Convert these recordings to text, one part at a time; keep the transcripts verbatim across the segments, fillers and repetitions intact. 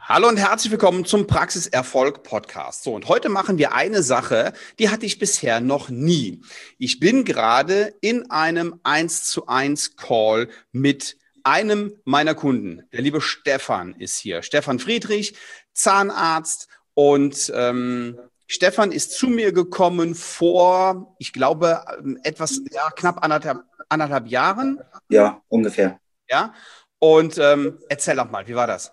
Hallo und herzlich willkommen zum Praxiserfolg Podcast. So, und heute machen wir eine Sache, die hatte ich bisher noch nie. Ich bin gerade in einem eins zu eins Call mit einem meiner Kunden. Der liebe Stefan ist hier. Stefan Friedrich, Zahnarzt. Und ähm, Stefan ist zu mir gekommen vor, ich glaube, etwas, ja, knapp anderthalb, anderthalb Jahren. Ja, ungefähr. Ja. Und ähm, erzähl doch mal, wie war das?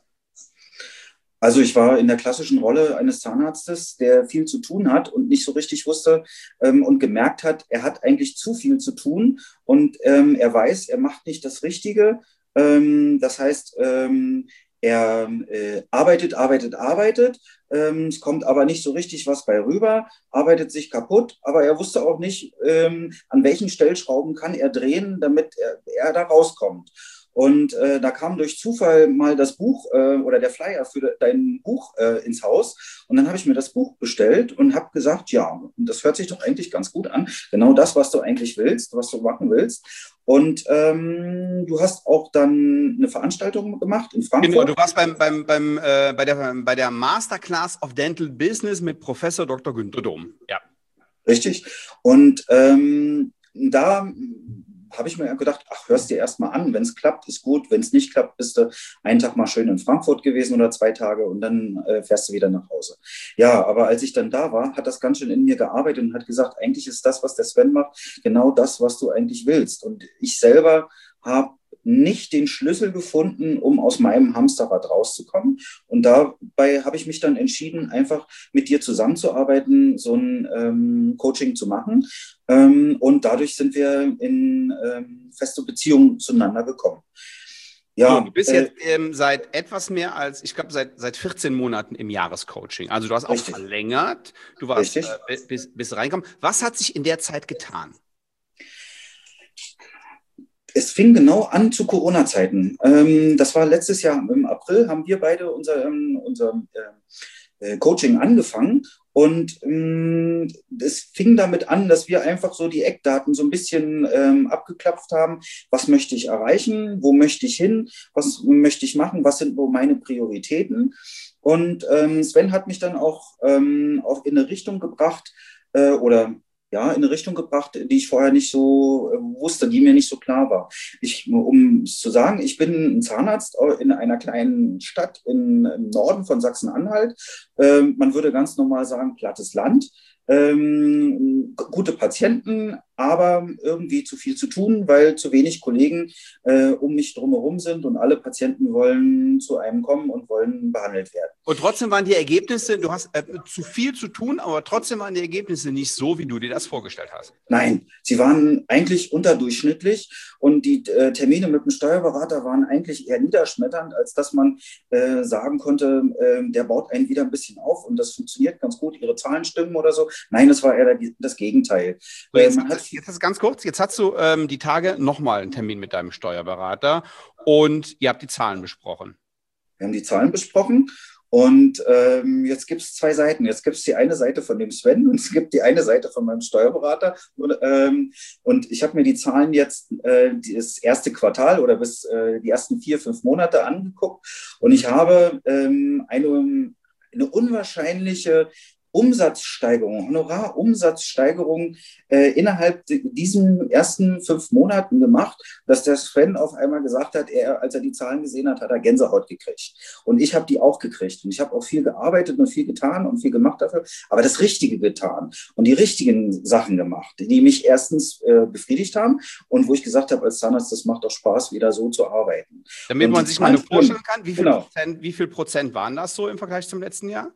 Also ich war in der klassischen Rolle eines Zahnarztes, der viel zu tun hat und nicht so richtig wusste ähm, und gemerkt hat, er hat eigentlich zu viel zu tun und ähm, er weiß, er macht nicht das Richtige. Ähm, das heißt, ähm, er äh, arbeitet, arbeitet, arbeitet. Ähm, es kommt aber nicht so richtig was bei rüber, arbeitet sich kaputt, aber er wusste auch nicht, ähm, an welchen Stellschrauben kann er drehen, damit er, er da rauskommt. Und äh, da kam durch Zufall mal das Buch äh, oder der Flyer für dein Buch äh, ins Haus. Und dann habe ich mir das Buch bestellt und habe gesagt, ja, das hört sich doch eigentlich ganz gut an. Genau das, was du eigentlich willst, was du machen willst. Und ähm, du hast auch dann eine Veranstaltung gemacht in Frankfurt. Genau, du warst beim, beim, beim, äh, bei, der, bei der Masterclass of Dental Business mit Professor Doktor Günther Dom. Ja. Richtig. Und ähm, da habe ich mir gedacht, ach, hörst dir erst mal an, wenn es klappt, ist gut, wenn es nicht klappt, bist du einen Tag mal schön in Frankfurt gewesen oder zwei Tage und dann äh, fährst du wieder nach Hause. Ja, aber als ich dann da war, hat das ganz schön in mir gearbeitet und hat gesagt, eigentlich ist das, was der Sven macht, genau das, was du eigentlich willst. Und ich selber habe nicht den Schlüssel gefunden, um aus meinem Hamsterrad rauszukommen. Und dabei habe ich mich dann entschieden, einfach mit dir zusammenzuarbeiten, so ein ähm, Coaching zu machen. Ähm, und dadurch sind wir in ähm, feste Beziehungen zueinander gekommen. Ja, so, du bist äh, jetzt ähm, seit etwas mehr als, ich glaube, seit, seit vierzehn Monaten im Jahrescoaching. Also du hast auch richtig. verlängert, du warst äh, bis, bis reinkommen. Was hat sich in der Zeit getan? Es fing genau an zu Corona-Zeiten. Ähm, das war letztes Jahr im April, haben wir beide unser, ähm, unser äh, Coaching angefangen. Und ähm, es fing damit an, dass wir einfach so die Eckdaten so ein bisschen ähm, abgeklopft haben. Was möchte ich erreichen? Wo möchte ich hin? Was möchte ich machen? Was sind so meine Prioritäten? Und ähm, Sven hat mich dann auch, ähm, auch in eine Richtung gebracht äh, oder ja, in eine Richtung gebracht, die ich vorher nicht so äh, wusste, die mir nicht so klar war. Ich, um es zu sagen, ich bin ein Zahnarzt in einer kleinen Stadt in, im Norden von Sachsen-Anhalt. Ähm, man würde ganz normal sagen, plattes Land. Ähm, gute Patienten, aber irgendwie zu viel zu tun, weil zu wenig Kollegen äh, um mich drumherum sind und alle Patienten wollen zu einem kommen und wollen behandelt werden. Und trotzdem waren die Ergebnisse, du hast äh, zu viel zu tun, aber trotzdem waren die Ergebnisse nicht so, wie du dir das vorgestellt hast. Nein, sie waren eigentlich unterdurchschnittlich und die äh, Termine mit dem Steuerberater waren eigentlich eher niederschmetternd, als dass man äh, sagen konnte, äh, der baut einen wieder ein bisschen auf und das funktioniert ganz gut, ihre Zahlen stimmen oder so. Nein, das war eher das Gegenteil. So, jetzt, man hat, jetzt hast ganz kurz, jetzt hast du ähm, die Tage nochmal einen Termin mit deinem Steuerberater und ihr habt die Zahlen besprochen. Wir haben die Zahlen besprochen. Und ähm, jetzt gibt es zwei Seiten. Jetzt gibt es die eine Seite von dem Sven und es gibt die eine Seite von meinem Steuerberater. Und, ähm, und ich habe mir die Zahlen jetzt äh, das erste Quartal oder bis äh, die ersten vier, fünf Monate angeguckt. Und ich habe ähm, eine, eine unwahrscheinliche Umsatzsteigerung, Honorarumsatzsteigerung äh, innerhalb diesen ersten fünf Monaten gemacht, dass der Sven auf einmal gesagt hat, er, als er die Zahlen gesehen hat, hat er Gänsehaut gekriegt. Und ich habe die auch gekriegt. Und ich habe auch viel gearbeitet und viel getan und viel gemacht dafür, aber das Richtige getan und die richtigen Sachen gemacht, die mich erstens äh, befriedigt haben und wo ich gesagt habe als Zahnarzt, das macht doch Spaß, wieder so zu arbeiten. Damit und man sich mal vorstellen kann, wie viel, genau. Prozent, wie viel Prozent waren das so im Vergleich zum letzten Jahr?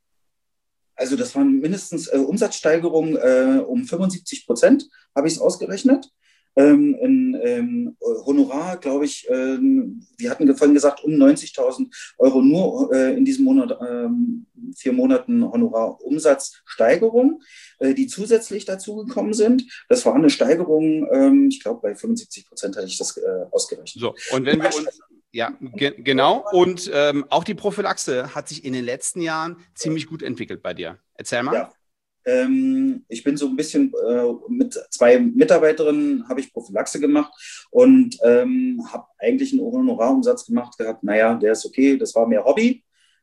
Also das waren mindestens äh, Umsatzsteigerungen äh, um fünfundsiebzig Prozent, habe ich es ausgerechnet. Ähm, in ähm, Honorar, glaube ich, äh, wir hatten vorhin gesagt, um neunzigtausend Euro nur äh, in diesem Monat, äh, vier Monaten Honorarumsatzsteigerung, äh, die zusätzlich dazugekommen sind. Das war eine Steigerung, äh, ich glaube, bei fünfundsiebzig Prozent hatte ich das äh, ausgerechnet. So, und wenn wir uns... Ja, ge genau. Und ähm, auch die Prophylaxe hat sich in den letzten Jahren ziemlich gut entwickelt bei dir. Erzähl mal. Ja. Ähm, ich bin so ein bisschen äh, mit zwei Mitarbeiterinnen habe ich Prophylaxe gemacht und ähm, habe eigentlich einen Honorarumsatz gemacht gehabt. Naja, der ist okay, das war mehr Hobby.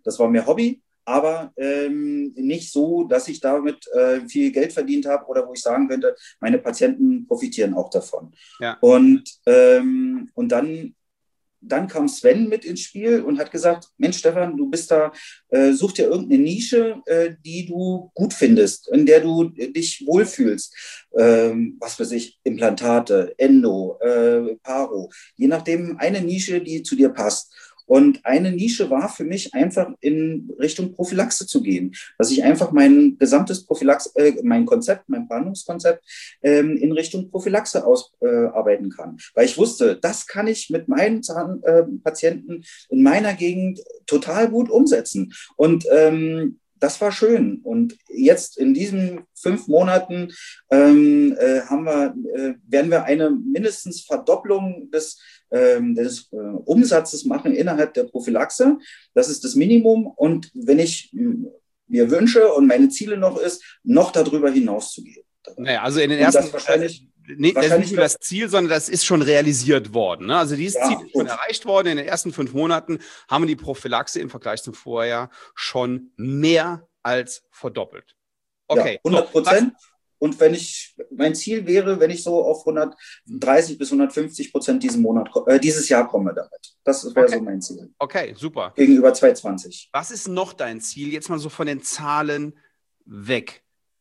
Das war mehr Hobby, aber ähm, nicht so, dass ich damit äh, viel Geld verdient habe oder wo ich sagen könnte, meine Patienten profitieren auch davon. Ja. Und, ähm, und dann, dann kam Sven mit ins Spiel und hat gesagt, Mensch, Stefan, du bist da, äh, such dir irgendeine Nische, äh, die du gut findest, in der du dich wohlfühlst. Ähm, was weiß ich, Implantate, Endo, äh, Paro, je nachdem eine Nische, die zu dir passt. Und eine Nische war für mich einfach in Richtung Prophylaxe zu gehen, dass ich einfach mein gesamtes Prophylaxe, äh, mein Konzept, mein Behandlungskonzept ähm, in Richtung Prophylaxe ausarbeiten äh, kann. Weil ich wusste, das kann ich mit meinen Zahnpatienten äh, in meiner Gegend total gut umsetzen. Und ähm, das war schön. Und jetzt in diesen fünf Monaten ähm, äh, haben wir, äh, werden wir eine mindestens Verdopplung des, ähm, des äh, Umsatzes machen innerhalb der Prophylaxe. Das ist das Minimum. Und wenn ich mir wünsche und meine Ziele noch ist, noch darüber hinaus zu gehen. Naja, also in den und ersten... Das wahrscheinlich, Nee, das ist wahrscheinlich nicht nur das Ziel, sondern das ist schon realisiert worden. Ne? Also dieses ja, Ziel ist schon erreicht worden. In den ersten fünf Monaten haben wir die Prophylaxe im Vergleich zum Vorjahr schon mehr als verdoppelt. Okay. Ja, hundert Prozent. So, und wenn ich, mein Ziel wäre, wenn ich so auf hundertdreißig bis hundertfünfzig Prozent diesen Monat, äh, dieses Jahr komme damit. Das wäre okay. so mein Ziel. Okay, super. Gegenüber zwanzig zwanzig. Was ist noch dein Ziel? Jetzt mal so von den Zahlen weg.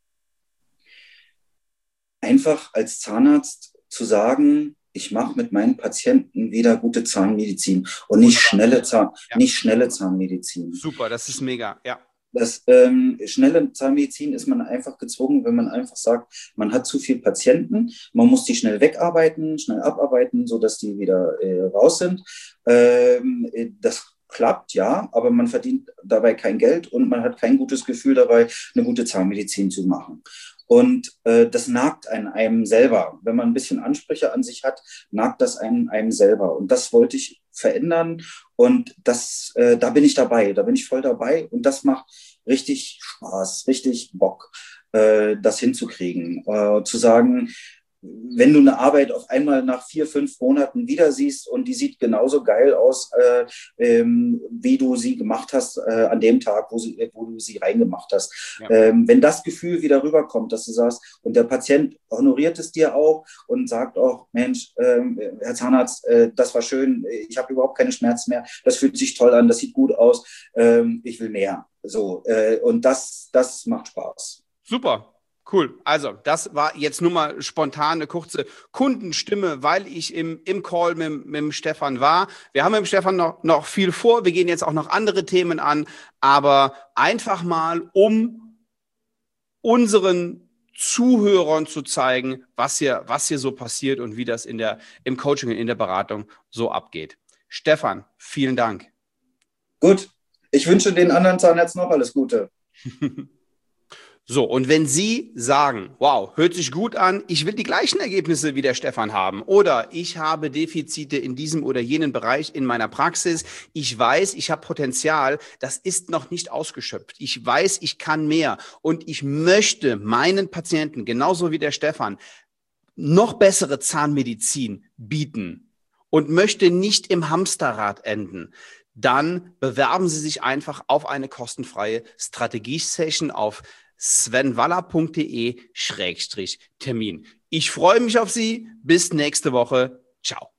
Einfach als Zahnarzt zu sagen, ich mache mit meinen Patienten wieder gute Zahnmedizin und nicht schnelle, Zahn, ja. nicht schnelle Zahnmedizin. Super, das ist mega, ja. Das ähm, schnelle Zahnmedizin ist man einfach gezwungen, wenn man einfach sagt, man hat zu viele Patienten, man muss die schnell wegarbeiten, schnell abarbeiten, sodass die wieder äh, raus sind. Ähm, das klappt, ja, aber man verdient dabei kein Geld und man hat kein gutes Gefühl dabei, eine gute Zahnmedizin zu machen. Und äh, das nagt an einem selber. Wenn man ein bisschen Ansprüche an sich hat, nagt das an einem selber. Und das wollte ich verändern. Und das, äh, da bin ich dabei. Da bin ich voll dabei. Und das macht richtig Spaß, richtig Bock, äh, das hinzukriegen. Äh, zu sagen, wenn du eine Arbeit auf einmal nach vier, fünf Monaten wieder siehst und die sieht genauso geil aus, äh, ähm, wie du sie gemacht hast äh, an dem Tag, wo, sie, wo du sie reingemacht hast. Ja. Ähm, wenn das Gefühl wieder rüberkommt, dass du sagst, und der Patient honoriert es dir auch und sagt auch, Mensch, ähm, Herr Zahnarzt, äh, das war schön, ich habe überhaupt keine Schmerzen mehr, das fühlt sich toll an, das sieht gut aus, ähm, ich will mehr. So, äh, und das, das macht Spaß. Super. Cool. Also, das war jetzt nur mal spontan eine kurze Kundenstimme, weil ich im, im Call mit, mit dem Stefan war. Wir haben mit dem Stefan noch, noch viel vor. Wir gehen jetzt auch noch andere Themen an, aber einfach mal, um unseren Zuhörern zu zeigen, was hier, was hier so passiert und wie das in der, im Coaching und in der Beratung so abgeht. Stefan, vielen Dank. Gut. Ich wünsche den anderen Zahnärzten noch alles Gute. So, und wenn Sie sagen, wow, hört sich gut an, ich will die gleichen Ergebnisse wie der Stefan haben oder ich habe Defizite in diesem oder jenen Bereich in meiner Praxis, ich weiß, ich habe Potenzial, das ist noch nicht ausgeschöpft. Ich weiß, ich kann mehr und ich möchte meinen Patienten, genauso wie der Stefan, noch bessere Zahnmedizin bieten und möchte nicht im Hamsterrad enden. Dann bewerben Sie sich einfach auf eine kostenfreie Strategie-Session auf svenwaller punkt de Schrägstrich Termin. Ich freue mich auf Sie. Bis nächste Woche. Ciao.